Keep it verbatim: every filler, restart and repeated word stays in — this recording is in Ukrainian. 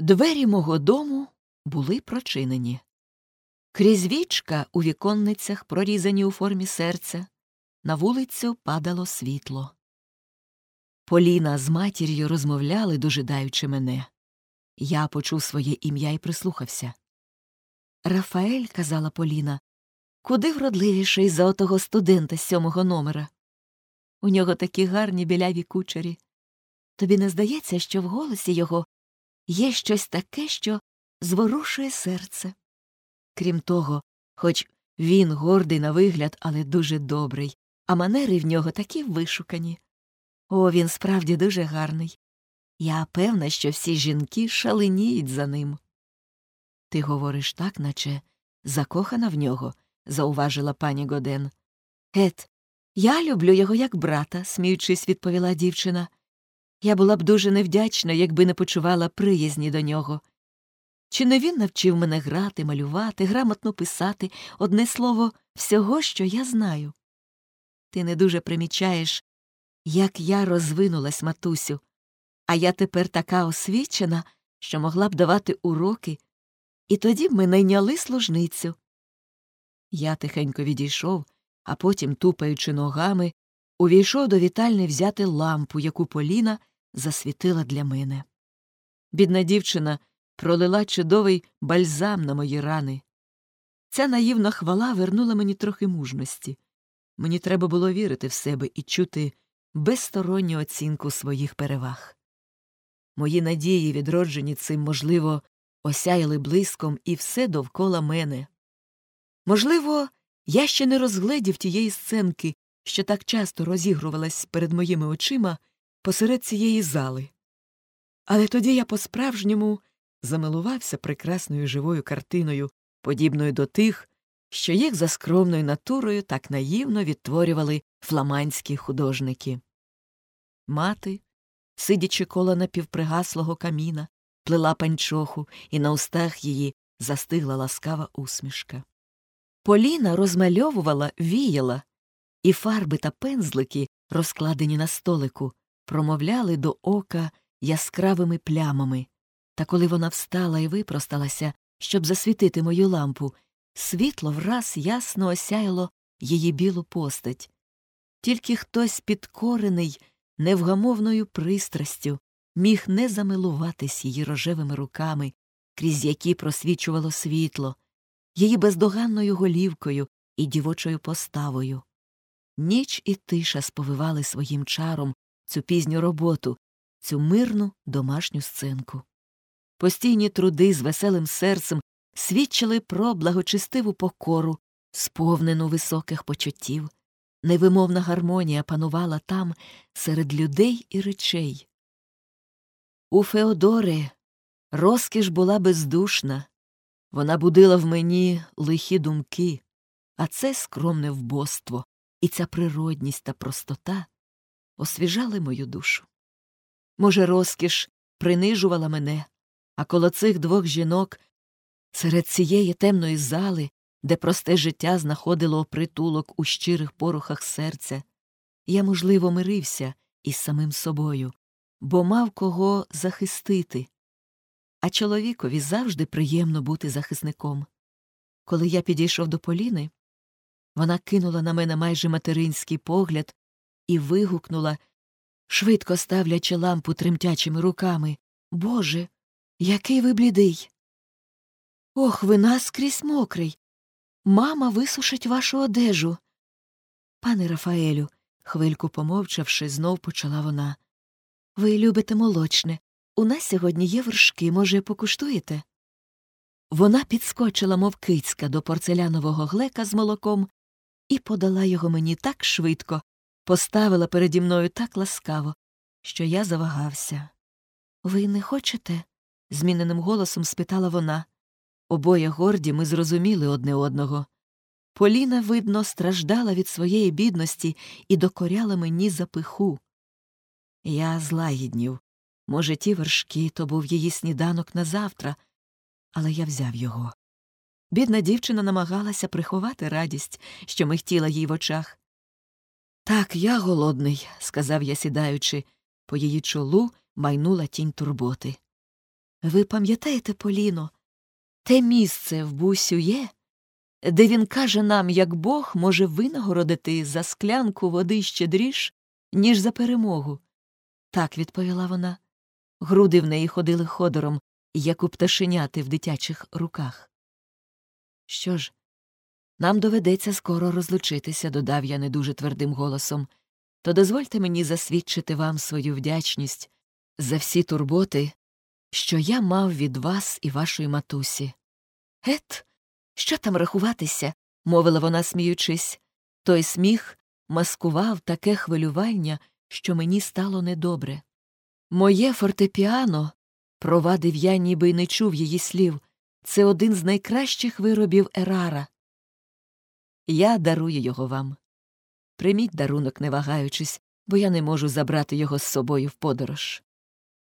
Двері мого дому були прочинені. Крізь вічка у віконницях, прорізані у формі серця, на вулицю падало світло. Поліна з матір'ю розмовляли, дожидаючи мене. Я почув своє ім'я і прислухався. «Рафаель», – казала Поліна, – «куди вродливіший за отого студента з сьомого номера. У нього такі гарні біляві кучері. Тобі не здається, що в голосі його є щось таке, що зворушує серце? Крім того, хоч він гордий на вигляд, але дуже добрий, а манери в нього такі вишукані. О, він справді дуже гарний. Я певна, що всі жінки шаленіють за ним». «Ти говориш так, наче закохана в нього», – зауважила пані Годен. «Ет, я люблю його як брата», – сміючись, відповіла дівчина. «Я була б дуже невдячна, якби не почувала приязні до нього. Чи не він навчив мене грати, малювати, грамотно писати, одне слово, всього, що я знаю? Ти не дуже примічаєш, як я розвинулась, матусю, а я тепер така освічена, що могла б давати уроки, і тоді б ми найняли служницю». Я тихенько відійшов, а потім, тупаючи ногами, увійшов до вітальні взяти лампу, яку Поліна засвітила для мене. Бідна дівчина пролила чудовий бальзам на мої рани. Ця наївна хвала вернула мені трохи мужності. Мені треба було вірити в себе і чути безсторонню оцінку своїх переваг. Мої надії, відроджені цим, можливо, осяяли блиском і все довкола мене. Можливо, я ще не розгледів тієї сценки, що так часто розігрувалась перед моїми очима посеред цієї зали. Але тоді я по-справжньому замилувався прекрасною живою картиною, подібною до тих, що їх за скромною натурою так наївно відтворювали фламандські художники. Мати, сидячи коло напівпригаслого каміна, плела панчоху, і на устах її застигла ласкава усмішка. Поліна розмальовувала, віяла, і фарби та пензлики, розкладені на столику, промовляли до ока яскравими плямами. Та коли вона встала і випросталася, щоб засвітити мою лампу, світло враз ясно осяяло її білу постать. Тільки хтось підкорений невгамовною пристрастю міг не замилуватись її рожевими руками, крізь які просвічувало світло, її бездоганною голівкою і дівочою поставою. Ніч і тиша сповивали своїм чаром цю пізню роботу, цю мирну домашню сценку. Постійні труди з веселим серцем свідчили про благочестиву покору, сповнену високих почуттів. Невимовна гармонія панувала там серед людей і речей. У Феодори розкіш була бездушна, вона будила в мені лихі думки, а це скромне вбоство і ця природність та простота освіжали мою душу. Може, розкіш принижувала мене, а коло цих двох жінок, серед цієї темної зали, де просте життя знаходило притулок у щирих порухах серця, я, можливо, мирився із самим собою, бо мав кого захистити. А чоловікові завжди приємно бути захисником. Коли я підійшов до Поліни, вона кинула на мене майже материнський погляд і вигукнула, швидко ставлячи лампу тремтячими руками: «Боже, який ви блідий! Ох, ви наскрізь мокрий! Мама висушить вашу одежу!» «Пане Рафаелю», хвильку помовчавши, знов почала вона, «ви любите молочне. У нас сьогодні є вершки, може, покуштуєте?» Вона підскочила, мов кицька, до порцелянового глека з молоком і подала його мені так швидко, поставила переді мною так ласкаво, що я завагався. «Ви не хочете?» – зміненим голосом спитала вона. Обоє горді, ми зрозуміли одне одного. Поліна, видно, страждала від своєї бідності і докоряла мені за пиху. Я злагіднів. Може, ті вершки – то був її сніданок на завтра, але я взяв його. Бідна дівчина намагалася приховати радість, що михтіла їй в очах. «Так, я голодний», – сказав я, сідаючи. По її чолу майнула тінь турботи. Ви пам'ятаєте, Поліно, те місце в Бусює, де він каже нам, як Бог може винагородити за склянку води щедріш, ніж за перемогу? Так, відповіла вона. Груди в неї ходили ходором, як у пташеняти в дитячих руках. Що ж, нам доведеться скоро розлучитися, додав я не дуже твердим голосом. То дозвольте мені засвідчити вам свою вдячність за всі турботи, що я мав від вас і вашої матусі. Ет, що там рахуватися, мовила вона, сміючись. Той сміх маскував таке хвилювання, що мені стало недобре. Моє фортепіано, провадив я, ніби й не чув її слів, це один з найкращих виробів Ерара. Я дарую його вам. Прийміть дарунок, не вагаючись, бо я не можу забрати його з собою в подорож.